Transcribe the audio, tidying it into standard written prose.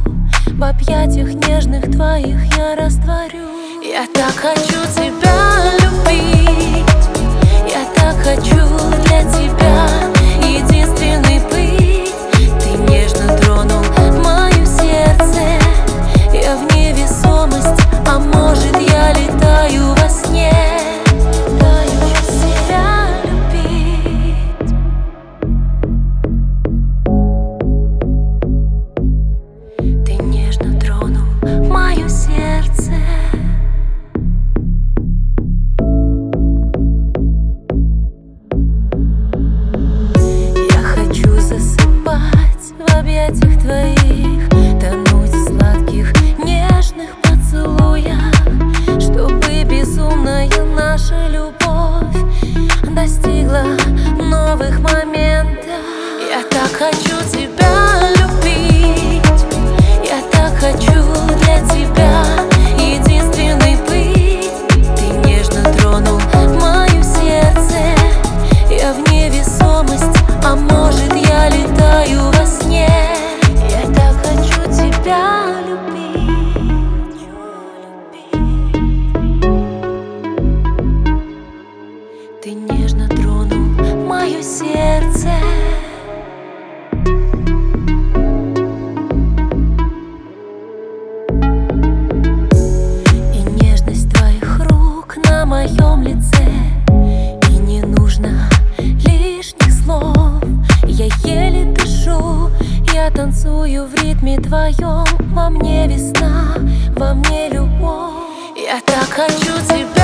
в объятиях нежных твоих я растворю. Я так хочу тебя любить, я так хочу для тебя единственный быть. Ты нежно тронул мое сердце, я в невесомости, а может я летаю во сне. В объятиях твоих тонуть в сладких, нежных поцелуях, чтобы безумная наша любовь достигла новых моментов. Я так хочу тебя любить, я так хочу для тебя единственный быть. Ты нежно тронул мое сердце, я в невесомости, а может я летаю во сне. Я так хочу тебя любить, ты нежно тронул мое сердце. И нежность твоих рук на моем лице, и не нужно лишних слов. Я еле дышу, я танцую в ритме твоем. Во мне весна, во мне любовь. Я так хочу тебя